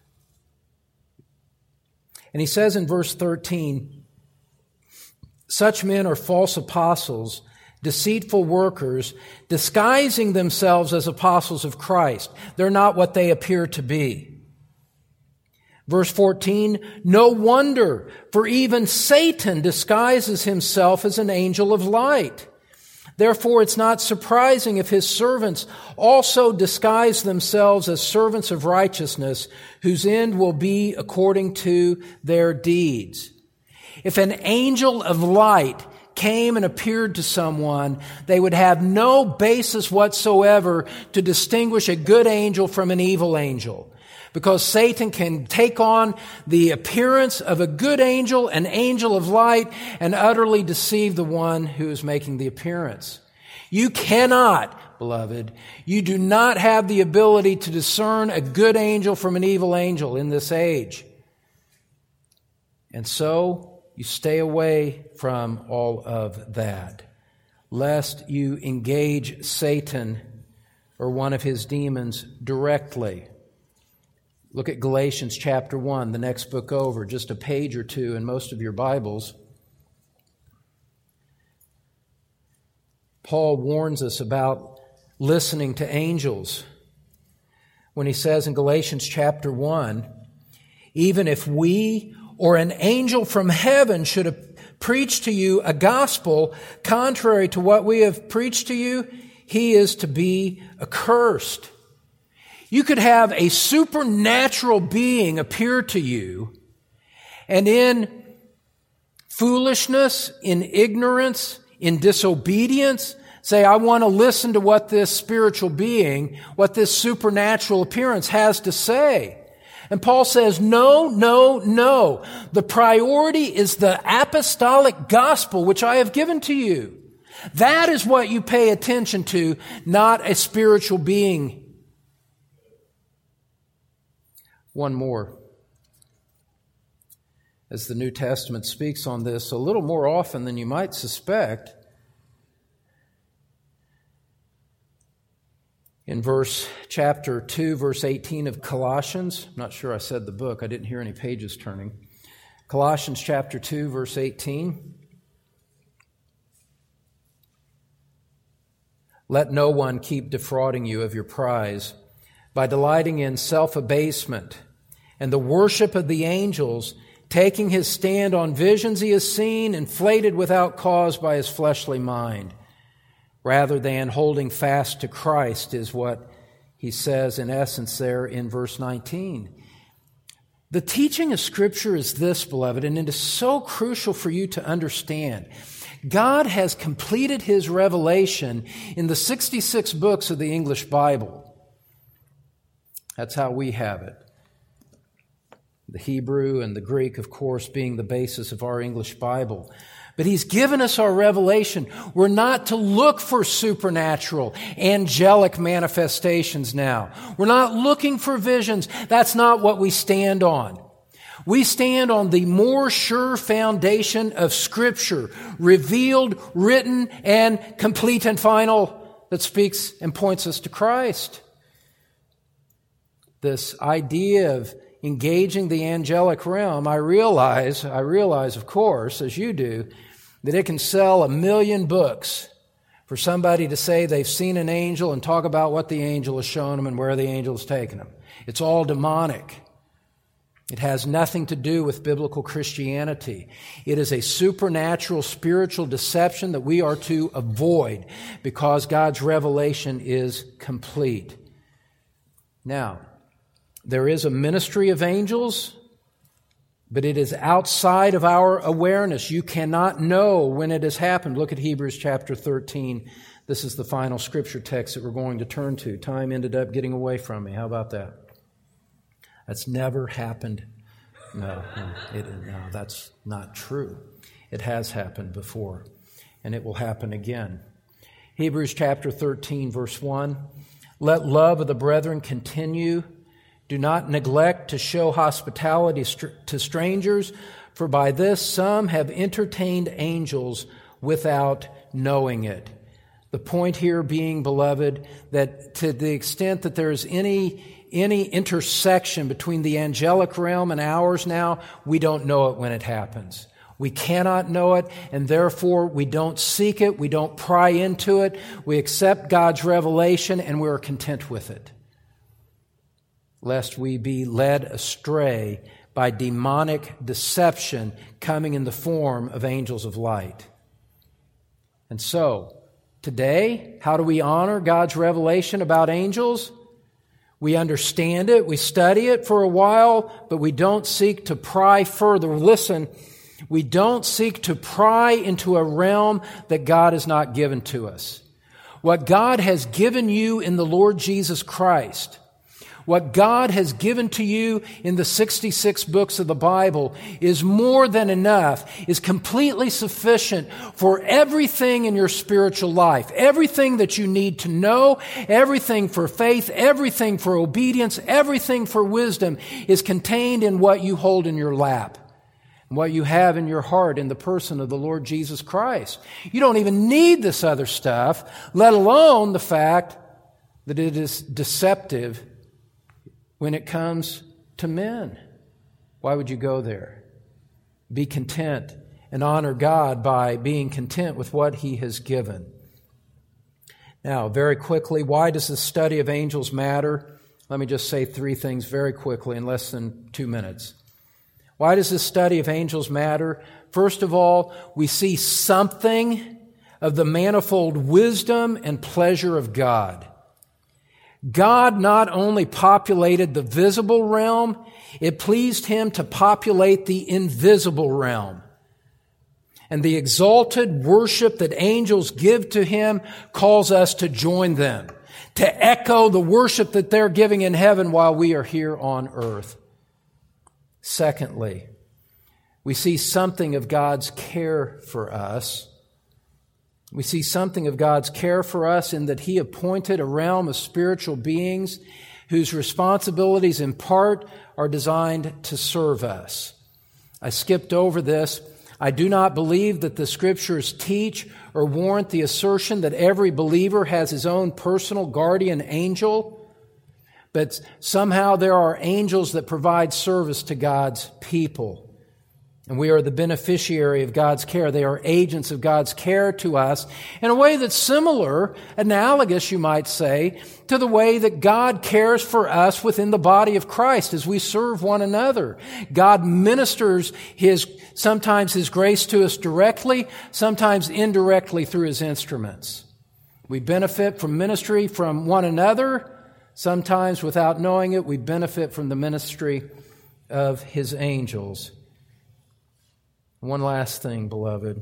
And he says in verse thirteen, such men are false apostles, deceitful workers, disguising themselves as apostles of Christ. They're not what they appear to be. Verse fourteen, no wonder, for even Satan disguises himself as an angel of light. Therefore, it's not surprising if his servants also disguise themselves as servants of righteousness, whose end will be according to their deeds. If an angel of light came and appeared to someone, they would have no basis whatsoever to distinguish a good angel from an evil angel. Because Satan can take on the appearance of a good angel, an angel of light, and utterly deceive the one who is making the appearance. You cannot, beloved, you do not have the ability to discern a good angel from an evil angel in this age. And so, you stay away from all of that, lest you engage Satan or one of his demons directly. Look at Galatians chapter one, the next book over, just a page or two in most of your Bibles. Paul warns us about listening to angels when he says in Galatians chapter one, even if we or an angel from heaven should have preached to you a gospel contrary to what we have preached to you, he is to be accursed. You could have a supernatural being appear to you, and in foolishness, in ignorance, in disobedience, say, I want to listen to what this spiritual being, what this supernatural appearance has to say. And Paul says, no, no, no. The priority is the apostolic gospel which I have given to you. That is what you pay attention to, not a spiritual being. One more. As the New Testament speaks on this a little more often than you might suspect, in verse chapter two, verse eighteen of Colossians, I'm not sure I said the book, I didn't hear any pages turning. Colossians chapter two, verse eighteen. Let no one keep defrauding you of your prize by delighting in self-abasement and the worship of the angels, taking his stand on visions he has seen, inflated without cause by his fleshly mind, rather than holding fast to Christ, is what he says in essence there in verse nineteen. The teaching of Scripture is this, beloved, and it is so crucial for you to understand. God has completed His revelation in the sixty-six books of the English Bible. That's how we have it. The Hebrew and the Greek, of course, being the basis of our English Bible. But He's given us our revelation. We're not to look for supernatural, angelic manifestations now. We're not looking for visions. That's not what we stand on. We stand on the more sure foundation of Scripture, revealed, written, and complete and final, that speaks and points us to Christ. This idea of engaging the angelic realm, I realize, I realize, of course, as you do, that it can sell a million books for somebody to say they've seen an angel and talk about what the angel has shown them and where the angel has taken them. It's all demonic. It has nothing to do with biblical Christianity. It is a supernatural spiritual deception that we are to avoid because God's revelation is complete. Now, there is a ministry of angels, but it is outside of our awareness. You cannot know when it has happened. Look at Hebrews chapter thirteen. This is the final scripture text that we're going to turn to. Time ended up getting away from me. How about that? That's never happened. No, no, it, no, that's not true. It has happened before, and it will happen again. Hebrews chapter thirteen, verse one. Let love of the brethren continue. Do not neglect to show hospitality to strangers, for by this some have entertained angels without knowing it. The point here being, beloved, that to the extent that there is any, any intersection between the angelic realm and ours now, we don't know it when it happens. We cannot know it, and therefore we don't seek it, we don't pry into it, we accept God's revelation, and we are content with it, lest we be led astray by demonic deception coming in the form of angels of light. And so, today, how do we honor God's revelation about angels? We understand it, we study it for a while, but we don't seek to pry further. Listen, we don't seek to pry into a realm that God has not given to us. What God has given you in the Lord Jesus Christ, what God has given to you in the sixty-six books of the Bible is more than enough, is completely sufficient for everything in your spiritual life. Everything that you need to know, everything for faith, everything for obedience, everything for wisdom is contained in what you hold in your lap, and what you have in your heart in the person of the Lord Jesus Christ. You don't even need this other stuff, let alone the fact that it is deceptive when it comes to men. Why would you go there? Be content and honor God by being content with what He has given. Now, very quickly, why does the study of angels matter? Let me just say three things very quickly in less than two minutes. Why does the study of angels matter? First of all, we see something of the manifold wisdom and pleasure of God. God not only populated the visible realm, it pleased Him to populate the invisible realm. And the exalted worship that angels give to Him calls us to join them, to echo the worship that they're giving in heaven while we are here on earth. Secondly, we see something of God's care for us. We see something of God's care for us in that He appointed a realm of spiritual beings whose responsibilities in part are designed to serve us. I skipped over this. I do not believe that the Scriptures teach or warrant the assertion that every believer has his own personal guardian angel, but somehow there are angels that provide service to God's people. And we are the beneficiary of God's care. They are agents of God's care to us in a way that's similar, analogous, you might say, to the way that God cares for us within the body of Christ as we serve one another. God ministers His, sometimes His grace to us directly, sometimes indirectly through His instruments. We benefit from ministry from one another. Sometimes, without knowing it, we benefit from the ministry of His angels. One last thing, beloved.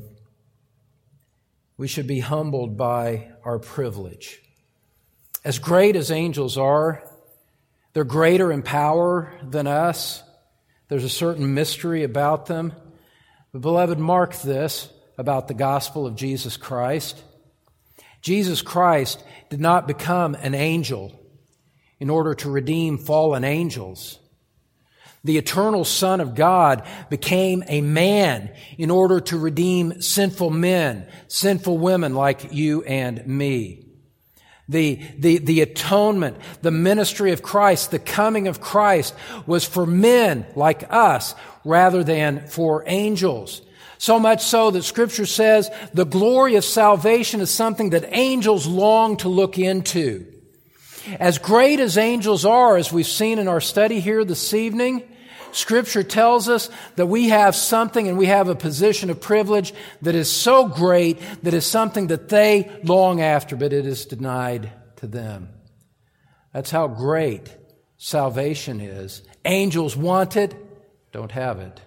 We should be humbled by our privilege. As great as angels are, they're greater in power than us. There's a certain mystery about them. But beloved, mark this about the gospel of Jesus Christ. Jesus Christ did not become an angel in order to redeem fallen angels. The eternal Son of God became a man in order to redeem sinful men, sinful women like you and me. The, the, the atonement, the ministry of Christ, the coming of Christ was for men like us rather than for angels. So much so that Scripture says the glory of salvation is something that angels long to look into. As great as angels are, as we've seen in our study here this evening, Scripture tells us that we have something and we have a position of privilege that is so great that is something that they long after, but it is denied to them. That's how great salvation is. Angels want it, don't have it.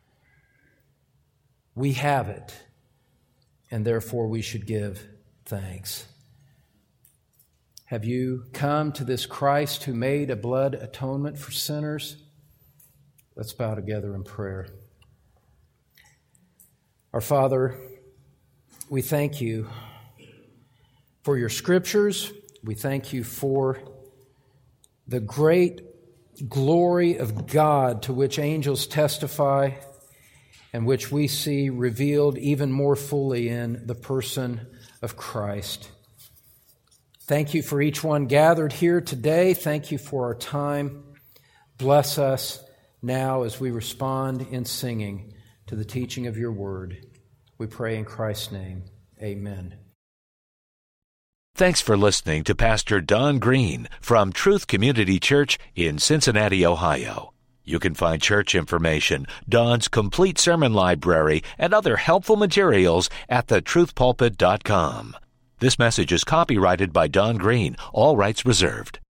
We have it, and therefore we should give thanks. Have you come to this Christ who made a blood atonement for sinners? Let's bow together in prayer. Our Father, we thank you for your Scriptures. We thank you for the great glory of God to which angels testify and which we see revealed even more fully in the person of Christ. Thank you for each one gathered here today. Thank you for our time. Bless us now as we respond in singing to the teaching of your word. We pray in Christ's name. Amen. Thanks for listening to Pastor Don Green from Truth Community Church in Cincinnati, Ohio. You can find church information, Don's complete sermon library, and other helpful materials at the truth pulpit dot com. This message is copyrighted by Don Green, all rights reserved.